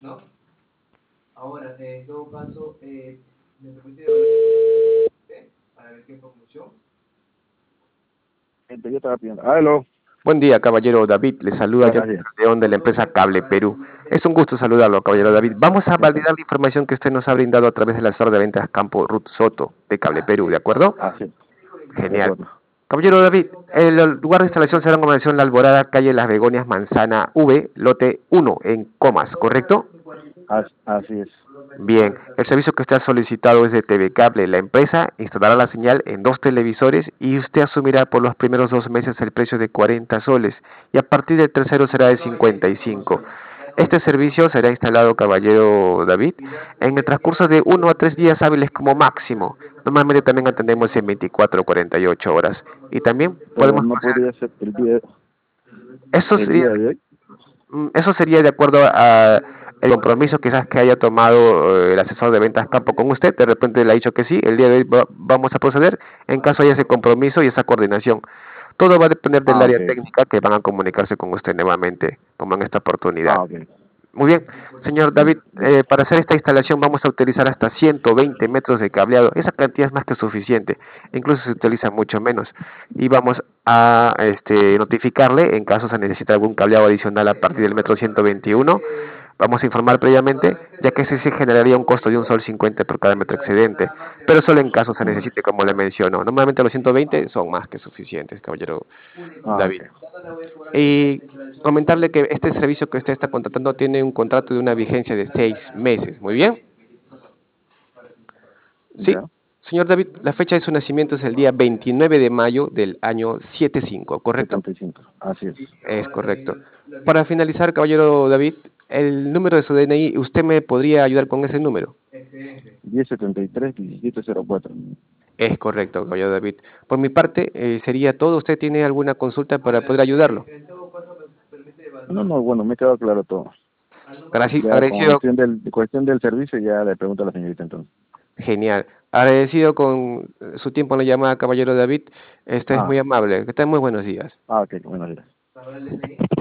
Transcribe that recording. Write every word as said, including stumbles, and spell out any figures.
Ahora, en todo caso, eh, me permite para ver qué promoción. Yo estaba pidiendo. Aló. Buen día, caballero David. Le saluda Buenos Jonathan días. León de la empresa Cable Perú. Es un gusto saludarlo, caballero David. Vamos a validar la información que usted nos ha brindado a través del asesor de ventas Campo Ruth Soto de Cable Perú, ¿de acuerdo? Así es. De Genial. acuerdo. Caballero David, el lugar de instalación será en Organización La Alborada, calle Las Begonias, Manzana V, lote uno, en Comas, ¿correcto? As- Así es. Bien, el servicio que usted ha solicitado es de T V Cable. La empresa instalará la señal en dos televisores y usted asumirá por los primeros dos meses el precio de cuarenta soles y a partir del tercero será de cincuenta y cinco. Este servicio será instalado, caballero David, en el transcurso de uno a tres días hábiles como máximo. Normalmente también atendemos en veinticuatro o cuarenta y ocho horas. Y también Pero podemos no proceder. podría ser el día, Eso el sería día de hoy. Mm, Eso sería de acuerdo a el compromiso quizás que haya tomado eh, el asesor de ventas campo con usted. De repente le ha dicho que sí, el día de hoy va- vamos a proceder en caso haya ese compromiso y esa coordinación. Todo va a depender del Ah, área ok. técnica que van a comunicarse con usted nuevamente, como en esta oportunidad. Ah, ok. Muy bien, señor Mm, David, ya. eh, para hacer esta instalación vamos a utilizar hasta ciento veinte metros de cableado. Esa cantidad es más que suficiente, incluso se utiliza mucho menos. Y vamos a este, notificarle en caso se necesite algún cableado adicional a partir del metro ciento veintiuno. Vamos a informar previamente, ya que ese sí generaría un costo de un sol cincuenta por cada metro excedente, pero solo en caso se Mm. necesite, como le menciono. Normalmente los ciento veinte son más que suficientes, caballero Ah, David. ok. Y comentarle que este servicio que usted está contratando tiene un contrato de una vigencia de seis meses. Muy bien. Sí, Ya. señor David, la fecha de su nacimiento es el día veintinueve de mayo del año setenta y cinco, ¿correcto? setenta y cinco. Así es. Es correcto. Para finalizar, caballero David, el número de su D N I, ¿usted me podría ayudar con ese número? diez setenta y tres diecisiete cero cuatro. Es correcto, caballero David. Por mi parte, eh, sería todo. ¿Usted tiene alguna consulta para poder ayudarlo? No, no, bueno, me quedó claro todo. Gracias, Ya con agradecido. cuestión del, de cuestión del servicio ya le pregunto a la señorita entonces. Genial. Agradecido con eh, su tiempo en la llamada, caballero David. Este es muy Ah, amable. Que tenga muy buenos días. ah, ok, buenos días.